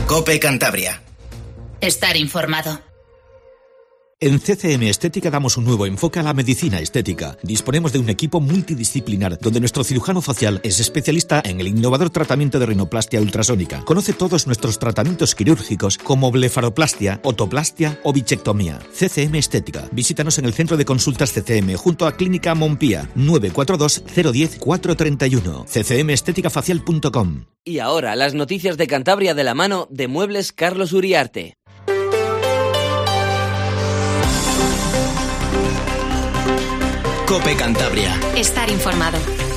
COPE Cantabria. Estar informado. En CCM Estética damos un nuevo enfoque a la medicina estética. Disponemos de un equipo multidisciplinar donde nuestro cirujano facial es especialista en el innovador tratamiento de rinoplastia ultrasónica. Conoce todos nuestros tratamientos quirúrgicos como blefaroplastia, otoplastia o bichectomía. CCM Estética. Visítanos en el centro de consultas CCM junto a Clínica Montpía, 942 010 431. ccmesteticafacial.com. Y ahora las noticias de Cantabria de la mano de Muebles Carlos Uriarte. COPE Cantabria. Estar informado.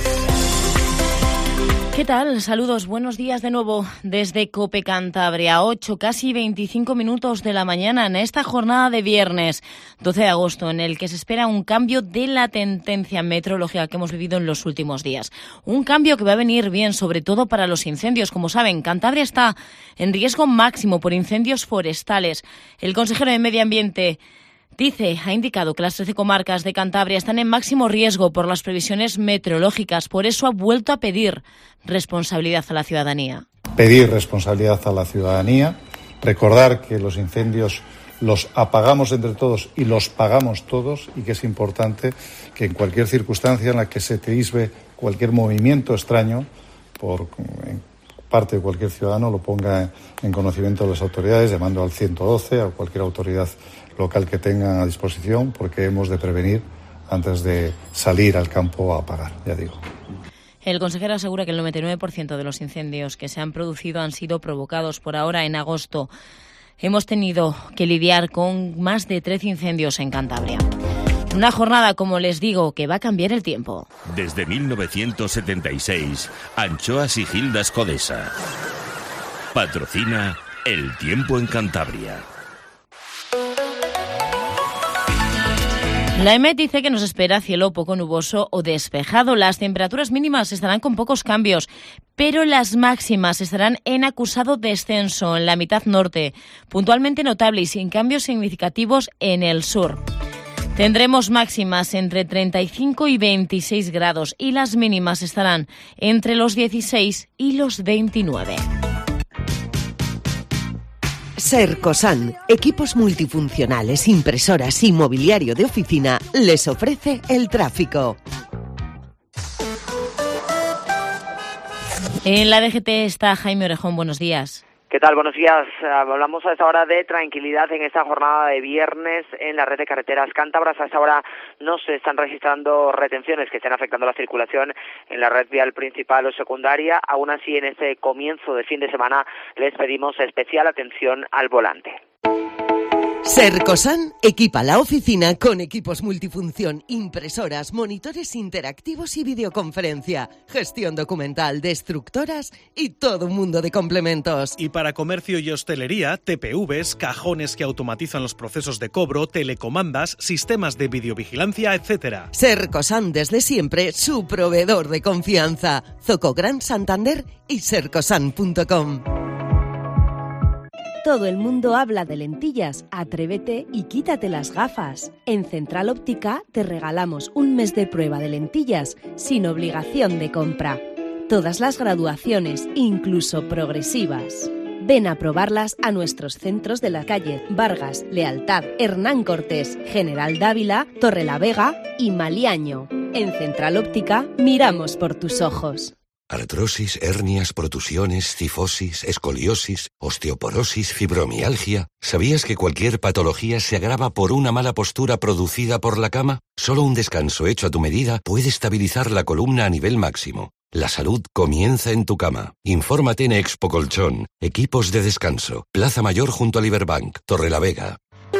¿Qué tal? Saludos, buenos días de nuevo desde COPE Cantabria. 8, casi 25 minutos de la mañana en esta jornada de viernes 12 de agosto, en el que se espera un cambio de la tendencia meteorológica que hemos vivido en los últimos días. Un cambio que va a venir bien, sobre todo para los incendios. Como saben, Cantabria está en riesgo máximo por incendios forestales. El consejero de Medio Ambiente ha indicado que las 13 comarcas de Cantabria están en máximo riesgo por las previsiones meteorológicas. Por eso ha vuelto a pedir responsabilidad a la ciudadanía. Pedir responsabilidad a la ciudadanía, recordar que los incendios los apagamos entre todos y los pagamos todos, y que es importante que en cualquier circunstancia en la que se atisbe cualquier movimiento extraño por parte de cualquier ciudadano lo ponga en conocimiento de las autoridades, llamando al 112 a cualquier autoridad local que tengan a disposición, porque hemos de prevenir antes de salir al campo a apagar, ya digo. El consejero asegura que el 99% de los incendios que se han producido han sido provocados. Por ahora, en agosto, hemos tenido que lidiar con más de 13 incendios en Cantabria. Una jornada, como les digo, que va a cambiar el tiempo. Desde 1976, Anchoas y Gildas Codesa patrocina el tiempo en Cantabria. La EMET dice que nos espera cielo poco nuboso o despejado. Las temperaturas mínimas estarán con pocos cambios, pero las máximas estarán en acusado descenso en la mitad norte, puntualmente notable y sin cambios significativos en el sur. Tendremos máximas entre 35 y 26 grados y las mínimas estarán entre los 16 y los 29. Sercosan, equipos multifuncionales, impresoras y mobiliario de oficina, les ofrece el tráfico. En la DGT está Jaime Orejón, buenos días. ¿Qué tal? Buenos días. Hablamos a esta hora de tranquilidad en esta jornada de viernes en la red de carreteras cántabras. A esta hora no se están registrando retenciones que estén afectando la circulación en la red vial principal o secundaria. Aún así, en este comienzo de fin de semana les pedimos especial atención al volante. Sercosan equipa la oficina con equipos multifunción, impresoras, monitores interactivos y videoconferencia, gestión documental, destructoras y todo un mundo de complementos. Y para comercio y hostelería, TPVs, cajones que automatizan los procesos de cobro, telecomandas, sistemas de videovigilancia, etc. Sercosan, desde siempre, su proveedor de confianza. Zoco Gran Santander y sercosan.com. Todo el mundo habla de lentillas. Atrévete y quítate las gafas. En Central Óptica te regalamos un mes de prueba de lentillas sin obligación de compra. Todas las graduaciones, incluso progresivas. Ven a probarlas a nuestros centros de la calle Vargas, Lealtad, Hernán Cortés, General Dávila, Torrelavega y Maliaño. En Central Óptica miramos por tus ojos. Artrosis, hernias, protusiones, cifosis, escoliosis, osteoporosis, fibromialgia. ¿Sabías que cualquier patología se agrava por una mala postura producida por la cama? Solo un descanso hecho a tu medida puede estabilizar la columna a nivel máximo. La salud comienza en tu cama. Infórmate en Expo Colchón. Equipos de descanso. Plaza Mayor junto a Liberbank, Torrelavega.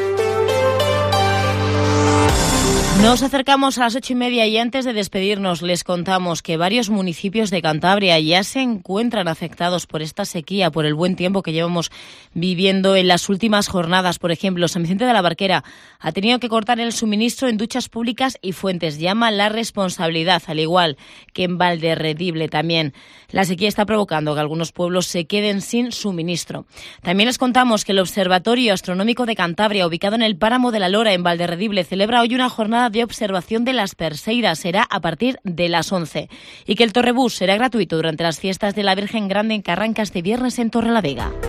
Nos acercamos a las 8:30 y antes de despedirnos les contamos que varios municipios de Cantabria ya se encuentran afectados por esta sequía, por el buen tiempo que llevamos viviendo en las últimas jornadas. Por ejemplo, San Vicente de la Barquera ha tenido que cortar el suministro en duchas públicas y fuentes. Llama la responsabilidad, al igual que en Valderredible también. La sequía está provocando que algunos pueblos se queden sin suministro. También les contamos que el Observatorio Astronómico de Cantabria, ubicado en el Páramo de la Lora, en Valderredible, celebra hoy una jornada de observación de las Perseidas. Será a partir de las 11. Y que el Torrebús será gratuito durante las fiestas de la Virgen Grande en Carrancas de viernes en Torrelavega.